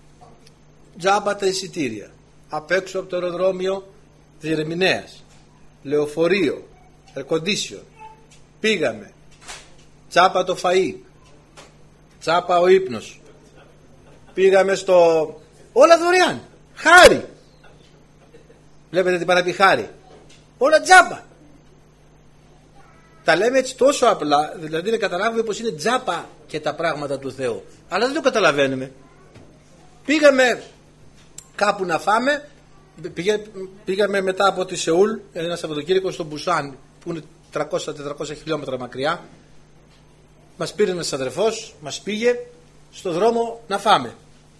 Τζάμπα τα εισιτήρια. Απ' έξω από το αεροδρόμιο της Ερμηνέας. λεωφορείο, air condition, πήγαμε, τσάπα το φαΐ, τσάπα ο ύπνος, πήγαμε στο... όλα δωρεάν, χάρη. Βλέπετε τι παραπεί χάρη, όλα τζάπα. Τα λέμε έτσι τόσο απλά, δηλαδή να καταλάβουμε πως είναι τζάπα και τα πράγματα του Θεού, αλλά δεν το καταλαβαίνουμε. Πήγαμε κάπου να φάμε, πήγα, πήγαμε μετά από τη Σεούλ ένα Σαββατοκύριακο στο Μπουσάν που είναι τριακόσια τετρακόσια χιλιόμετρα μακριά. Μας πήρε ένας αδερφός, μας πήγε στο δρόμο να φάμε.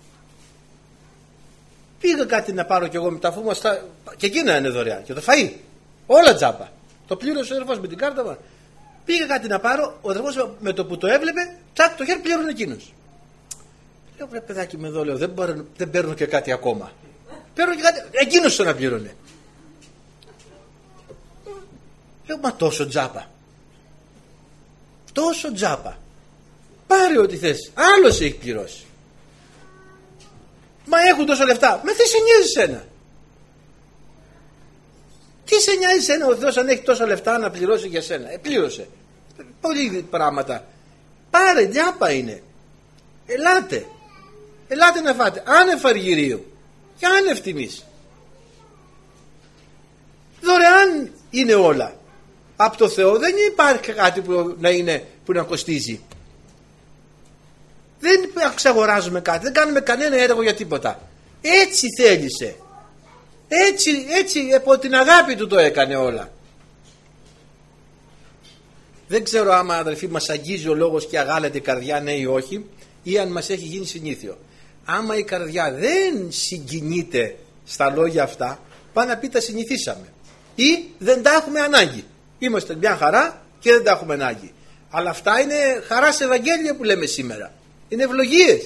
Πήγα κάτι να πάρω κι εγώ μετά, αφού μας τα... και εκείνα είναι δωρεάν και το φαΐ όλα τζάπα, το πλήρωσε ο αδερφός με την κάρτα μου. Πήγα κάτι να πάρω, ο αδερφός με το που το έβλεπε, τσακ το χέρι πλήρωνε εκείνος. Λέω, βρε παιδάκι με εδώ, λέω, δεν, μπορώ, δεν παίρνω και κάτι ακόμα. Παίρνω και κάτι, εκείνος το να πλήρωνε. Λέω, μα τόσο τζάπα. Τόσο τζάπα. Πάρε ό,τι θες, άλλος έχει πληρώσει. Μα έχουν τόσα λεφτά, με τι σε νοιάζει σένα. Τι σε νοιάζει σένα ο Θεός αν έχει τόσα λεφτά να πληρώσει για σένα. Ε, πλήρωσε. Πολύ πράγματα. Πάρε, τζάπα είναι. Ελάτε. Ελάτε να φάτε. Άνευ αργυρίου και άνευ τιμής. Δωρεάν είναι όλα. Από το Θεό δεν υπάρχει κάτι που να, είναι, που να κοστίζει. Δεν εξαγοράζουμε κάτι. Δεν κάνουμε κανένα έργο για τίποτα. Έτσι θέλησε. Έτσι, έτσι από την αγάπη του το έκανε όλα. Δεν ξέρω άμα αδελφοί μας αγγίζει ο λόγος και αγάλεται η καρδιά, ναι ή όχι, ή αν μας έχει γίνει συνήθιο. Άμα η καρδιά δεν συγκινείται στα λόγια αυτά, πάει να πει τα συνηθίσαμε. Ή δεν τα έχουμε ανάγκη. Είμαστε μια χαρά και δεν τα έχουμε ανάγκη. Αλλά αυτά είναι χαρά σε Ευαγγέλια που λέμε σήμερα. Είναι ευλογίες.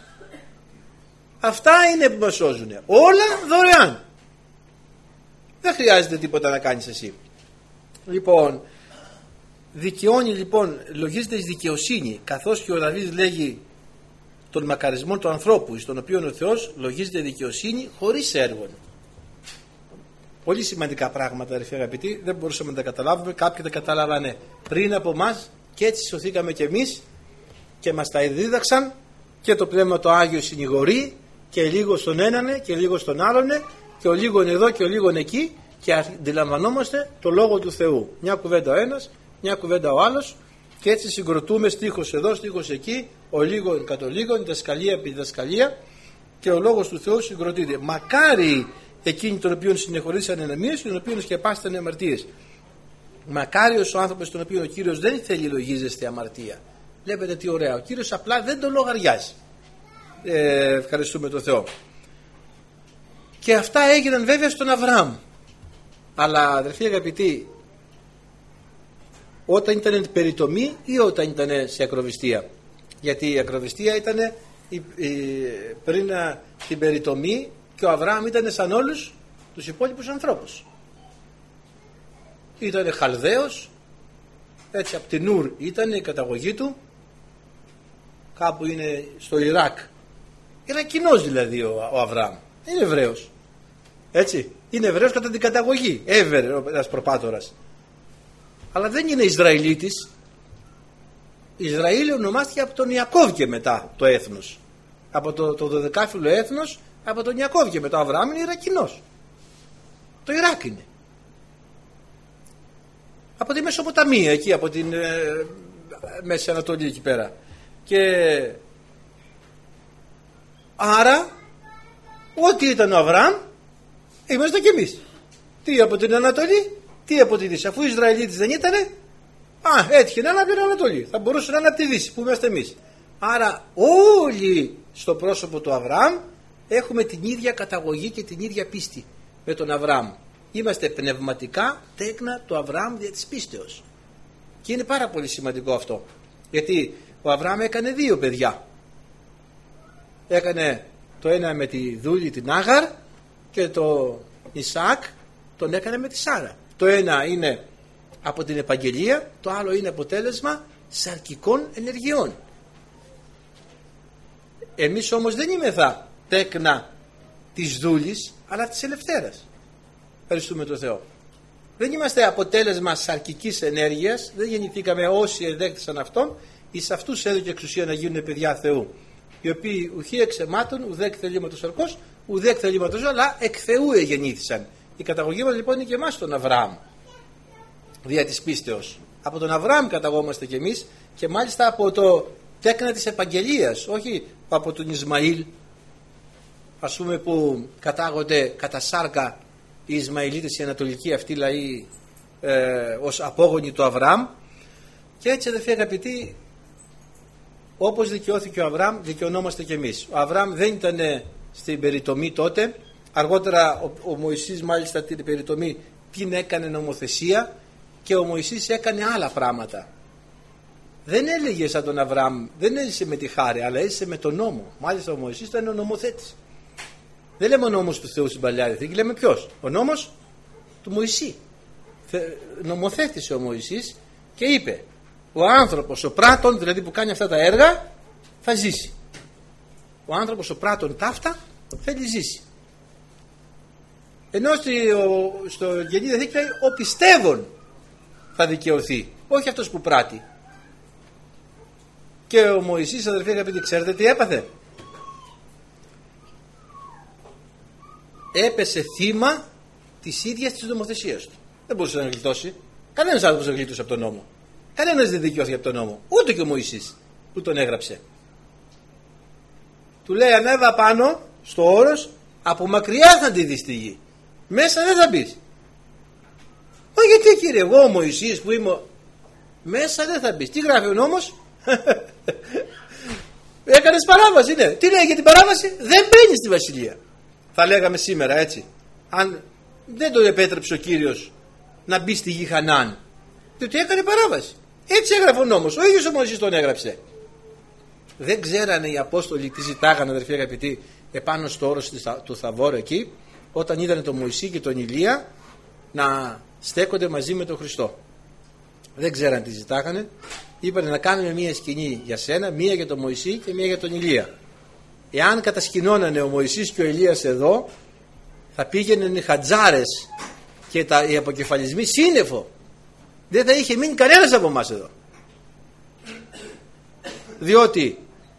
Αυτά είναι που μας σώζουν. Όλα δωρεάν. Δεν χρειάζεται τίποτα να κάνεις εσύ. Λοιπόν, δικαιώνει λοιπόν, λογίζεται εις δικαιοσύνη, καθώς και ο Δαβίδ λέγει των μακαρισμών του ανθρώπου, στον οποίο ο Θεός λογίζεται δικαιοσύνη χωρίς έργων. Πολύ σημαντικά πράγματα, αδερφοί αγαπητοί, δεν μπορούσαμε να τα καταλάβουμε. Κάποιοι τα καταλάβανε πριν από εμάς και έτσι σωθήκαμε κι εμείς και μας τα δίδαξαν και το Πνεύμα το Άγιο συνηγορεί και λίγο στον ένανε και λίγο στον άλλονε και ο λίγον εδώ και ο λίγον εκεί και αντιλαμβανόμαστε το Λόγο του Θεού. Μια κουβέντα ο ένας, μια κουβέντα ο άλλος και έτσι συγκροτούμε στίχος εδώ, στίχος εκεί, ο λίγον κατ' ο λίγον, διδασκαλία επί διδασκαλία και ο Λόγος του Θεού συγκροτείται. Μακάρι εκείνοι των οποίων συνεχωρήσαν εναμίες και των οποίων σκεπάσταν αμαρτίες. Μακάριος ο άνθρωπος τον οποίο ο Κύριος δεν θέλει λογίζεστε αμαρτία. Βλέπετε τι ωραία, ο Κύριος απλά δεν το λογαριάζει. Ε, ευχαριστούμε τον Θεό. Και αυτά έγιναν βέβαια στον Αβραάμ. Αλλά αδερφοί αγαπητοί, όταν ήταν περιτομή ή όταν ήταν σε ακροβιστία. Γιατί η ακροβιστία ήταν η, η, πριν την περιτομή και ο Αβραάμ ήταν σαν όλους τους υπόλοιπους ανθρώπους. Ήταν Χαλδαίος, έτσι από την Ουρ ήταν η καταγωγή του, κάπου είναι στο Ιράκ. Ιρακινός δηλαδή ο, ο Αβραάμ, είναι Εβραίος. Έτσι, είναι Εβραίος κατά την καταγωγή, Έβερ ένας προπάτορας. Αλλά δεν είναι Ισραηλίτης. Ισραήλ ονομάστηκε από τον Ιακώβ και μετά το έθνος. Από το, το δωδεκάφυλλο έθνος, από τον Ιακώβ και μετά ο Αβραάμ είναι Ιρακινός. Το Ιράκ είναι. Από τη Μεσοποταμία εκεί, από την ε, Μέση Ανατολή εκεί πέρα. Και άρα ό,τι ήταν ο Αβραάμ είμαστε κι εμείς. Τι από την Ανατολή, τι από τη Δύση. Αφού οι Ισραηλίτες δεν ήτανε, α, έτυχε να είναι από την Ανατολή. Θα μπορούσε να είναι από τη Δύση που είμαστε εμείς. Άρα όλοι στο πρόσωπο του Αβραάμ έχουμε την ίδια καταγωγή και την ίδια πίστη με τον Αβραάμ. Είμαστε πνευματικά τέκνα του Αβραάμ δια της πίστεως. Και είναι πάρα πολύ σημαντικό αυτό. Γιατί ο Αβραάμ έκανε δύο παιδιά. Έκανε το ένα με τη δούλη την Άγαρ και το Ισαάκ τον έκανε με τη Σάρα. Το ένα είναι από την επαγγελία, το άλλο είναι αποτέλεσμα σαρκικών ενεργειών. Εμείς όμως δεν είμεθα τέκνα της δούλης αλλά της ελευθέρας. Ευχαριστούμε τον Θεό. Δεν είμαστε αποτέλεσμα σαρκικής ενέργειας, δεν γεννηθήκαμε όσοι εδέχτησαν αυτόν, εις αυτούς έδωκε εξουσία να γίνουν παιδιά Θεού. Οι οποίοι ουχή εξαιμάτων, ουδέκ θελήματος σαρκός, ουδέκ θελήματος ζώου, αλλά εκ Θεού εγεννήθησαν. Η καταγωγή μας λοιπόν είναι και εμάς τον Αβραάμ, δια της πίστεως. Από τον Αβραάμ καταγόμαστε κι εμείς, και μάλιστα από το τέκνα της επαγγελίας, όχι από τον Ισμαήλ, ας πούμε, που κατάγονται κατά σάρκα οι Ισμαηλίτες, οι ανατολικοί αυτοί λαοί, ε, ως απόγονοι του Αβραάμ. Και έτσι, αδελφοί αγαπητοί, όπως δικαιώθηκε ο Αβραάμ, δικαιωνόμαστε κι εμείς. Ο Αβραάμ δεν ήταν στην περιτομή τότε. Αργότερα ο, ο Μωυσής μάλιστα την περιτομή την έκανε νομοθεσία, και ο Μωυσής έκανε άλλα πράγματα. Δεν έλεγε σαν τον Αβραάμ, δεν έζησε με τη χάρη, αλλά έζησε με τον νόμο. Μάλιστα ο Μωυσής ήταν ο νομοθέτης. Δεν λέμε ο νόμος του Θεού στην Παλιά Διαθήκη, λέμε ποιος? Ο νόμος του Μωυσή. Νομοθέτησε ο Μωυσής και είπε: ο άνθρωπος, ο πράτων, δηλαδή που κάνει αυτά τα έργα, θα ζήσει. Ο άνθρωπος, ο πράτων ταύτα, θέλει ζήσει. Ενώ στο Γενή Διαθήκη ο πιστεύων θα δικαιωθεί, όχι αυτός που πράττει. Και ο Μωυσής, αδελφοί αγαπητοί, ξέρετε τι έπαθε? Έπεσε θύμα της ίδιας της νομοθεσίας του. Δεν μπορούσε να γλιτώσει. Κανένας άνθρωπος δεν γλίτωσε από τον νόμο. Κανένας δεν δικαιώθηκε από τον νόμο. Ούτε και ο Μωυσής που τον έγραψε. Του λέει: ανέβα πάνω στο όρος, από μακριά θα τη δεις τη γη. Μέσα δεν θα μπεις. Ω, γιατί κύριε, εγώ ο Μωυσής που είμαι, μέσα δεν θα μπεις. Τι γράφει ο νόμος? Έκανες παράβαση, ναι. Τι λέει για την παράβαση? Δεν μπαίνεις στη βασιλεία. Θα λέγαμε σήμερα έτσι, αν δεν το επέτρεψε ο Κύριος να μπει στη γη Χανάν, διότι έκανε παράβαση. Έτσι έγραφε ο νόμος. Ο ίδιος ο Μωυσής τον έγραψε. Δεν ξέρανε οι Απόστολοι τι ζητάγανε, αδερφοί αγαπητοί, επάνω στο όρος του Θαβόρ εκεί, όταν είδανε τον Μωυσή και τον Ηλία να στέκονται μαζί με τον Χριστό. Δεν ξέρανε τι ζητάγανε. Είπανε να κάνουμε μία σκηνή για σένα, μία για τον Μωυσή και μία για τον Ηλία. Εάν κατασκηνώνανε ο Μωυσής και ο Ηλίας εδώ, θα πήγαιναν οι χατζάρες και τα, οι αποκεφαλισμοί σύννεφο. Δεν θα είχε μείνει κανένας από εμάς εδώ. Διότι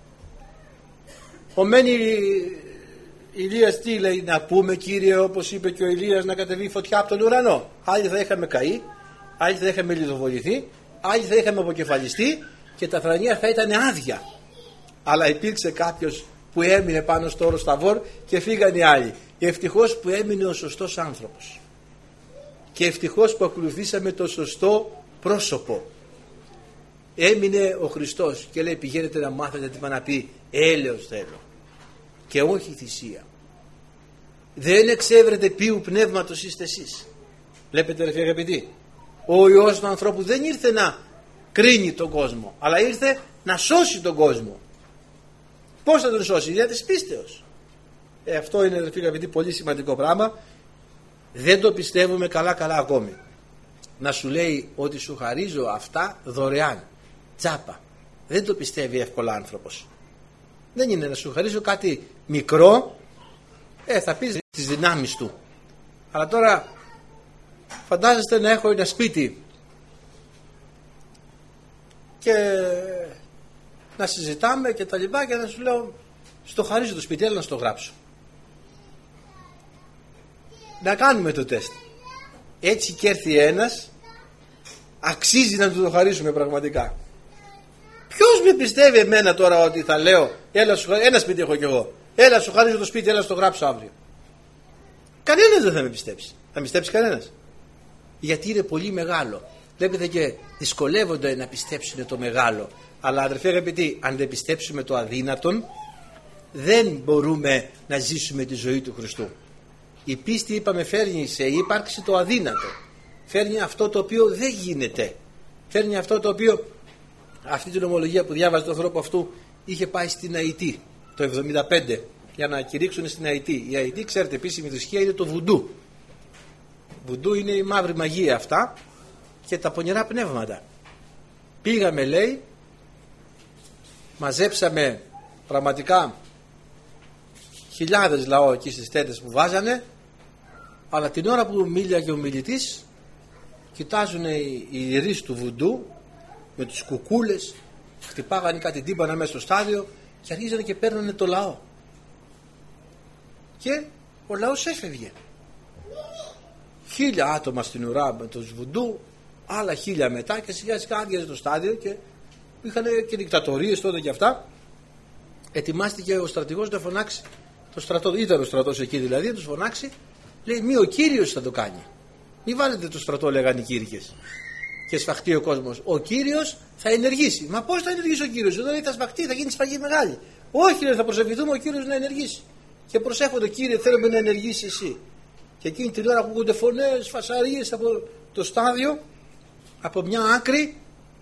ο μένει Ηλίας τι λέει? Να πούμε, Κύριε, όπως είπε και ο Ηλίας, να κατεβεί φωτιά από τον ουρανό. Άλλοι θα είχαμε καεί, άλλοι θα είχαμε λιδοβοληθεί, άλλοι θα είχαμε αποκεφαλιστεί και τα θρανία θα ήταν άδεια. Αλλά υπήρξε κάποιος που έμεινε πάνω στο όρος Θαβόρ και φύγανε οι άλλοι. Ευτυχώς που έμεινε ο σωστός άνθρωπος. Και ευτυχώς που ακολουθήσαμε το σωστό πρόσωπο. Έμεινε ο Χριστός και λέει: πηγαίνετε να μάθετε τι να πει έλεος θέλω και όχι θυσία. Δεν εξέβρετε ποιου πνεύματος είστε εσείς. Βλέπετε, αδελφοί αγαπητοί, ο Υιός του ανθρώπου δεν ήρθε να κρίνει τον κόσμο, αλλά ήρθε να σώσει τον κόσμο. Πώς θα τον σώσει? Δια της πίστεως. Ε, αυτό είναι, αδελφοί αγαπητοί, πολύ σημαντικό πράγμα. Δεν το πιστεύουμε καλά καλά ακόμη. Να σου λέει ότι σου χαρίζω αυτά δωρεάν, τσάπα. Δεν το πιστεύει εύκολα άνθρωπος. Δεν είναι να σου χαρίζω κάτι μικρό, ε, θα πεις τις δυνάμεις του. Αλλά τώρα φαντάζεστε να έχω ένα σπίτι και να συζητάμε και τα λοιπά και να σου λέω: στο χαρίζω το σπίτι, έλα να στο γράψω. Να κάνουμε το τεστ. Έτσι και έρθει ένας, αξίζει να του το χαρίσουμε πραγματικά. Ποιος με πιστεύει εμένα τώρα ότι θα λέω: έλα σου, ένα σπίτι έχω κι εγώ, έλα σου χαρίζω το σπίτι, έλα στο γράψω αύριο? Κανένας δεν θα με πιστέψει. Θα με πιστέψει κανένας? Γιατί είναι πολύ μεγάλο. Βλέπετε, και δυσκολεύονται να πιστέψουν το μεγάλο. Αλλά αδερφοί αγαπητοί, αν δεν πιστέψουμε το αδύνατον, δεν μπορούμε να ζήσουμε τη ζωή του Χριστού. Η πίστη, είπαμε, φέρνει σε ύπαρξη το αδύνατο. Φέρνει αυτό το οποίο δεν γίνεται. Φέρνει αυτό το οποίο, αυτή την ομολογία που διάβαζε τον ανθρώπου αυτού, είχε πάει στην Αϊτή το εβδομήντα πέντε για να κηρύξουν στην Αϊτή. Η Αϊτή, ξέρετε, επίσημη θρησκεία είναι το βουντού. Βουντού είναι η μαύρη μαγεία αυτά και τα πονηρά πνεύματα. Πήγαμε, λέει, μαζέψαμε πραγματικά χιλιάδες λαό εκεί στις τέντες που βάζανε, αλλά την ώρα που μίλαγε ο μιλητής κοιτάζουν οι ιερείς του Βουντού με τους κουκούλες, χτυπάγανε κάτι τύμπανα μέσα στο στάδιο και αρχίζανε και παίρνανε το λαό. Και ο λαός έφευγε. Χίλια άτομα στην ουρά με τους Βουντού, άλλα χίλια μετά, και σιγά σιγά άδειαζε το στάδιο και είχαν και δικτατορίες τότε και αυτά. Ετοιμάστηκε ο στρατηγός να φωνάξει το στρατό, ήταν ο στρατός εκεί δηλαδή, να τους φωνάξει, λέει μη ο Κύριος θα το κάνει. Μη βάλετε το στρατό, λέγανε οι κήρυκες. Και σφαχτεί ο κόσμος. Ο Κύριος θα ενεργήσει. Μα πώς θα ενεργήσει ο Κύριος? Εδώ λέει θα σφαχτεί, θα γίνει σφαγή μεγάλη. Όχι, λέει, θα προσευχηθούμε ο Κύριος να ενεργήσει. Και προσέχονται, Κύριε, θέλουμε να ενεργήσει εσύ. Και εκείνη την ώρα ακούγονται φωνές, φασαρίες από το στάδιο, από μια άκρη,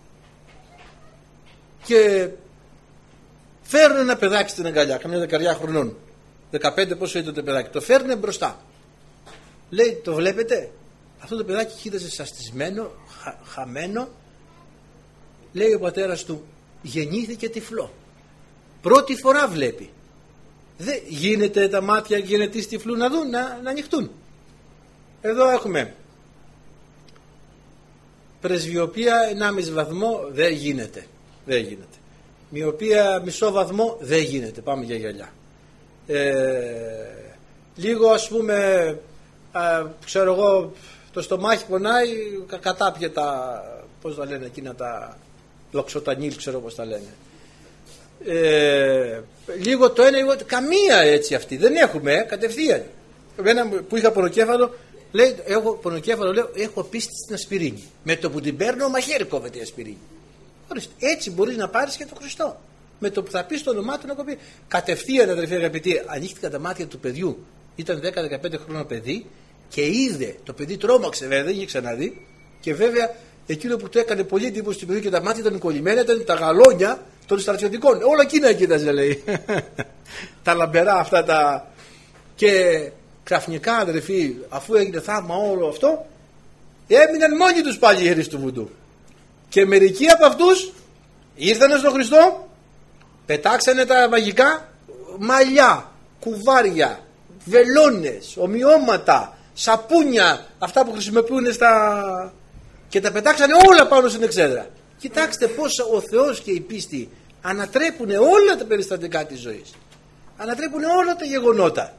και φέρνουν ένα παιδάκι στην αγκαλιά, καμιά δεκαριά χρονών. δεκαπέντε πόσο ήταν το παιδάκι. Το φέρνουν μπροστά. Λέει, το βλέπετε? Αυτό το παιδάκι κοίταζε σαστισμένο, χα, χαμένο. Λέει ο πατέρας του, γεννήθηκε τυφλό. Πρώτη φορά βλέπει. Δεν γίνεται τα μάτια γενετής τυφλού να δουν, να, να ανοιχτούν. Εδώ έχουμε πρεσβειοπία ενάμιση βαθμό, δεν γίνεται. Δεν γίνεται. Μυοπία μισό βαθμό, δεν γίνεται. Πάμε για γυαλιά. Ε, λίγο ας πούμε, α, ξέρω εγώ, το στομάχι πονάει, κατάπιε τα, πώς τα λένε εκείνα τα λοξοτανίλ, ξέρω πώς τα λένε. Ε, λίγο το ένα, λίγο, καμία έτσι αυτή δεν έχουμε, ε, κατευθείαν. Ένα που είχα πονοκέφαλο, λέει, έχω πονοκέφαλο, λέω, έχω πίστη στην ασπιρίνη. Με το που την παίρνω, μαχαίρι κόβεται η ασπιρίνη. Έτσι μπορείς να πάρεις και το Χριστό. Με το που θα πεις το όνομά του να κοπεί. Κατευθείαν, αδερφοί αγαπητοί, ανοίχτηκαν τα μάτια του παιδιού. Ήταν δέκα δεκαπέντε χρονών παιδί και είδε. Το παιδί τρόμαξε, βέβαια, δεν είχε ξαναδεί. Και βέβαια εκείνο που του έκανε πολύ εντύπωση στην παιδί και τα μάτια ήταν κολλημένα ήταν τα γαλόνια των στρατιωτικών. Όλα εκείνα κοίταζε, λέει. Τα λαμπερά αυτά τα. Και ξαφνικά, αδερφοί, αφού έγινε θαύμα όλο αυτό, έμειναν μόνοι τους πάλι οι ιερείς του Βουντού. Και μερικοί από αυτούς ήρθαν στον Χριστό, πετάξανε τα μαγικά μαλλιά, κουβάρια, βελόνες, ομοιώματα, σαπούνια, αυτά που χρησιμοποιούν στα... και τα πετάξανε όλα πάνω στην εξέδρα. Κοιτάξτε πως ο Θεός και η πίστη ανατρέπουν όλα τα περιστατικά της ζωής. Ανατρέπουν όλα τα γεγονότα.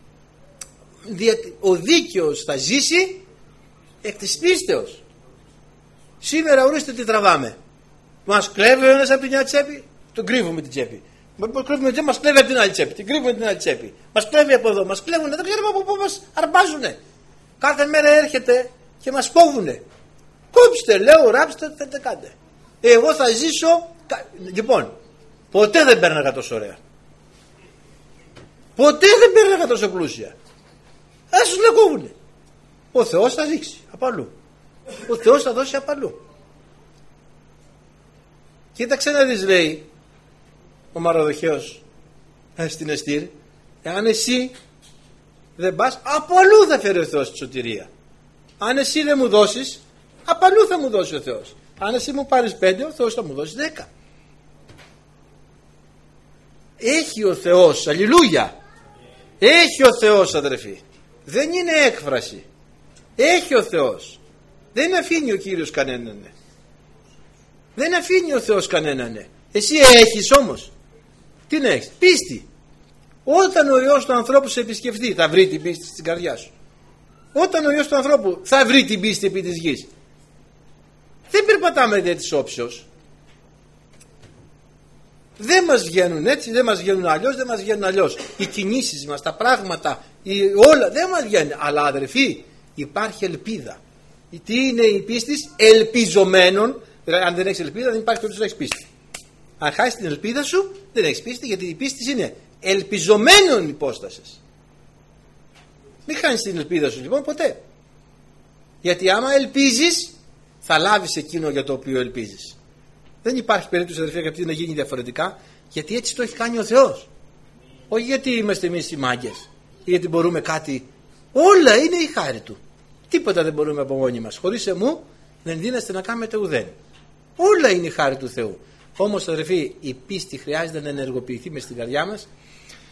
Ο δίκαιος θα ζήσει εκ της πίστεως. Σήμερα ορίστε τι τραβάμε. Μας κλέβει ο ένας από την μια τσέπη, τον κρύβουμε την τσέπη. Μας κρύβουμε την μας κλέβει από την άλλη τσέπη, την κρύβουμε την άλλη τσέπη. Μας κλέβει από εδώ, μας κλέβουν, δεν ξέρουμε από πού μας αρπάζουνε. Κάθε μέρα έρχεται και μας κόβουνε. Κόψτε, λέω, ράψτε, θέλετε κάντε. Εγώ θα ζήσω. Λοιπόν, ποτέ δεν πέρναγα τόσο ωραία. Ποτέ δεν πέρναγα τόσο πλούσια. Ας τους κόβουνε. Ο Θεός θα δείξει απ' αλλού. Ο Θεός θα δώσει απ' αλλού. Κοίταξε να δεις, λέει ο Μαροδοχέος στην Εστήρ, εάν εσύ δεν πας, από αλλού θα φέρει ο Θεός τη σωτηρία. Αν εσύ δεν μου δώσεις, από αλλού θα μου δώσει ο Θεός. Αν εσύ μου πάρεις πέντε, ο Θεός θα μου δώσει δέκα. Έχει ο Θεός, αλληλούια, έχει ο Θεός, αδερφοί. Δεν είναι έκφραση. Έχει ο Θεός. Δεν αφήνει ο Κύριος κανέναν. Δεν αφήνει ο Θεός κανέναν. Εσύ έχεις όμως. Τι να έχεις? Πίστη. Όταν ο Υιός του ανθρώπου σε επισκεφθεί, θα βρει την πίστη στην καρδιά σου. Όταν ο Υιός του ανθρώπου θα βρει την πίστη επί της γης. Δεν περπατάμε δια της όψεως. Δεν μας βγαίνουν έτσι, δεν μας βγαίνουν αλλιώς, δεν μας βγαίνουν αλλιώς. Οι κινήσεις μας, τα πράγματα, οι, όλα δεν μας βγαίνουν. Αλλά αδερφοί, υπάρχει ελπίδα. Τι είναι η πίστη? Ελπιζομένων. Δηλαδή, αν δεν έχεις ελπίδα, δεν υπάρχει περίπτωση να έχεις πίστη. Αν χάσεις την ελπίδα σου, δεν έχεις πίστη, γιατί η πίστη είναι ελπιζομένων υπόστασης. Μην χάνεις την ελπίδα σου λοιπόν ποτέ. Γιατί άμα ελπίζεις, θα λάβεις εκείνο για το οποίο ελπίζεις. Δεν υπάρχει περίπτωση, αδερφοί αγαπητοί, να γίνει διαφορετικά, γιατί έτσι το έχει κάνει ο Θεός. Όχι γιατί είμαστε εμείς οι μάγκες, ή γιατί μπορούμε κάτι. Όλα είναι η χάρη του. Τίποτα δεν μπορούμε από μόνοι μας. Χωρίς εμού δεν δύναστε να κάνετε ουδέν. Όλα είναι η χάρη του Θεού. Όμως, αδερφοί, η πίστη χρειάζεται να ενεργοποιηθεί μες στην καρδιά μας.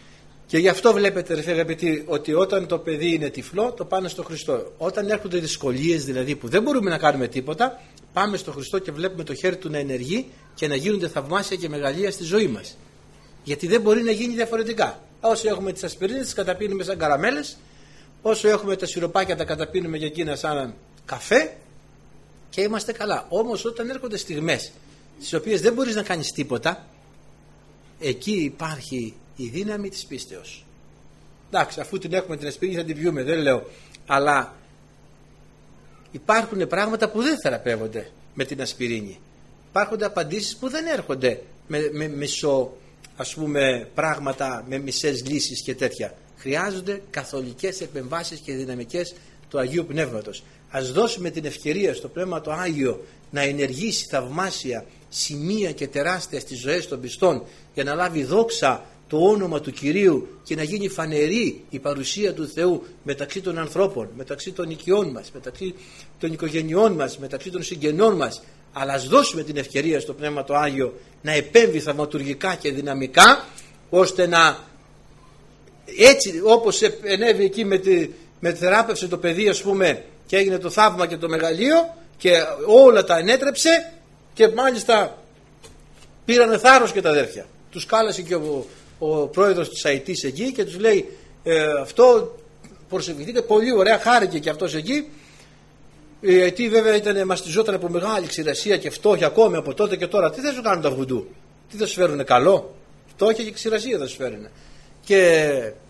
Και γι' αυτό βλέπετε, ρε αγαπητοί, ότι όταν το παιδί είναι τυφλό, το πάνε στο Χριστό. Όταν έρχονται δυσκολίες δηλαδή που δεν μπορούμε να κάνουμε τίποτα, πάμε στο Χριστό και βλέπουμε το χέρι του να ενεργεί και να γίνονται θαυμάσια και μεγαλεία στη ζωή μας. Γιατί δεν μπορεί να γίνει διαφορετικά. Όσο έχουμε τις ασπιρίνες, τις καταπίνουμε σαν καραμέλες, όσο έχουμε τα σιροπάκια, τα καταπίνουμε για εκείνα σαν καφέ και είμαστε καλά. Όμως όταν έρχονται στιγμές στις οποίες δεν μπορείς να κάνεις τίποτα, εκεί υπάρχει η δύναμη της πίστεως. Εντάξει, αφού την έχουμε την ασπιρίνη θα την πιούμε, δεν λέω, αλλά υπάρχουν πράγματα που δεν θεραπεύονται με την ασπιρίνη. Υπάρχουν απαντήσεις που δεν έρχονται με, με μισό, ας πούμε, πράγματα, με μισές λύσεις και τέτοια. Χρειάζονται καθολικές επεμβάσεις και δυναμικές του Αγίου Πνεύματος. Ας δώσουμε την ευκαιρία στο Πνεύμα το Άγιο να ενεργήσει θαυμάσια σημεία και τεράστια στις ζωές των πιστών, για να λάβει δόξα το όνομα του Κυρίου και να γίνει φανερή η παρουσία του Θεού μεταξύ των ανθρώπων, μεταξύ των οικειών μας, μεταξύ των οικογενειών μας, μεταξύ των συγγενών μας. Αλλά ας δώσουμε την ευκαιρία στο Πνεύμα το Άγιο να επέμβει θαυματουργικά και δυναμικά, ώστε να, έτσι όπως ενέβη εκεί με τη, με τη θεράπευση το παιδί, ας πούμε, και έγινε το θαύμα και το μεγαλείο και όλα τα ενέτρεψε, και μάλιστα πήρανε θάρρος και τα αδέρφια. Τους κάλασε και ο, ο πρόεδρος της ΑΕΤΗΣ εκεί και τους λέει ε, αυτό προσευχηθείτε, πολύ ωραία, χάρηκε και αυτός εκεί. Η ΑΕΤ βέβαια ήταν, μαστιζόταν από μεγάλη ξηρασία και φτώχεια ακόμη από τότε και τώρα. Τι θα σου κάνουν τα βουντού, τι θα σου φέρουν καλό? Φτώχεια και ξηρασία θα σου φέρουν. Και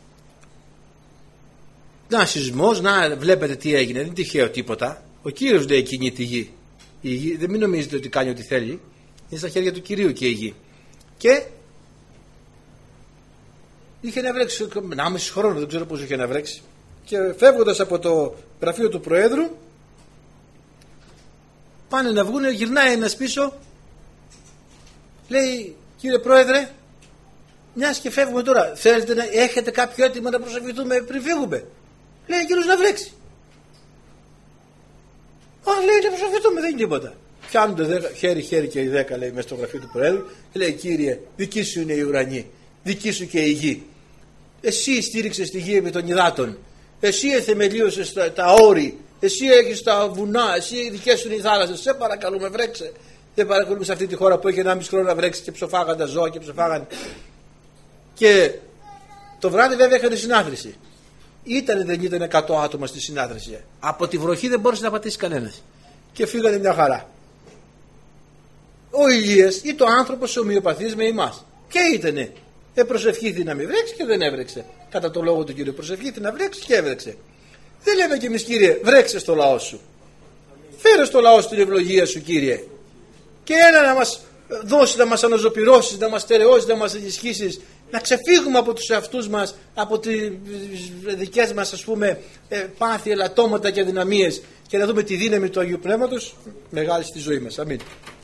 να σεισμός, να βλέπετε τι έγινε, δεν είναι τυχαίο τίποτα. Ο Κύριος λέει κινεί τη γη. Η γη, δεν μην νομίζετε ότι κάνει ό,τι θέλει, είναι στα χέρια του Κυρίου και η γη. Και είχε να βρέξει ενάμιση χρόνο, δεν ξέρω πώς είχε να βρέξει. Και φεύγοντας από το γραφείο του Προέδρου, πάνε να βγουν, γυρνάει ένας πίσω, λέει, κύριε Πρόεδρε, μιας και φεύγουμε τώρα, θέλετε να έχετε κάποιο έτοιμο να προσευχηθούμε πριν φύγουμε? Λέει ο κύριος να βρέξει. Α, λέει να προσευχηθούμε, δεν είναι τίποτα. Πιάνονται χέρι-χέρι και οι δέκα, λέει, μέσα στο γραφείο του Προέδρου και λέει, κύριε, δική σου είναι η ουρανή, δική σου και η γη. Εσύ στήριξες τη γη με των υδάτων, εσύ εθεμελίωσες τα, τα όρη, εσύ έχεις τα βουνά, εσύ οι δικές σου είναι οι θάλασσες. Σε παρακαλούμε, βρέξε. Δεν παρακολουθούμε σε αυτή τη χώρα που έχει ενάμιση χρόνο να βρέξει και ψοφάγαν τα ζώα και ψοφάγαν. Και το βράδυ βέβαια έκανε συνάθρηση. Ήτανε, δεν ήταν εκατό άτομα στη συνάθρηση. Από τη βροχή δεν μπόρεσε να πατήσει κανένας. Και φύγανε μια χαρά. Ο Ηλίας ή το άνθρωπος ομοιοπαθής με εμάς. Και ήτανε. Ε, προσευχήθη να μην βρέξει και δεν έβρεξε. Κατά το λόγο του Κύριου, προσευχήθη να βρέξει και έβρεξε. Δεν λέμε κι εμείς, Κύριε, βρέξε στο λαό σου. Φέρε στο λαό σου την ευλογία σου, Κύριε. Και έλα να μας δώσει, να μας αναζωπυρώσεις, να μας στερεώσεις, να μας ενισχύσεις, να ξεφύγουμε από τους εαυτούς μας, από τις δικές μας, ας πούμε, πάθη, ελαττώματα και αδυναμίες, και να δούμε τη δύναμη του Αγίου Πνεύματος μεγάλη στη ζωή μας. Αμήν.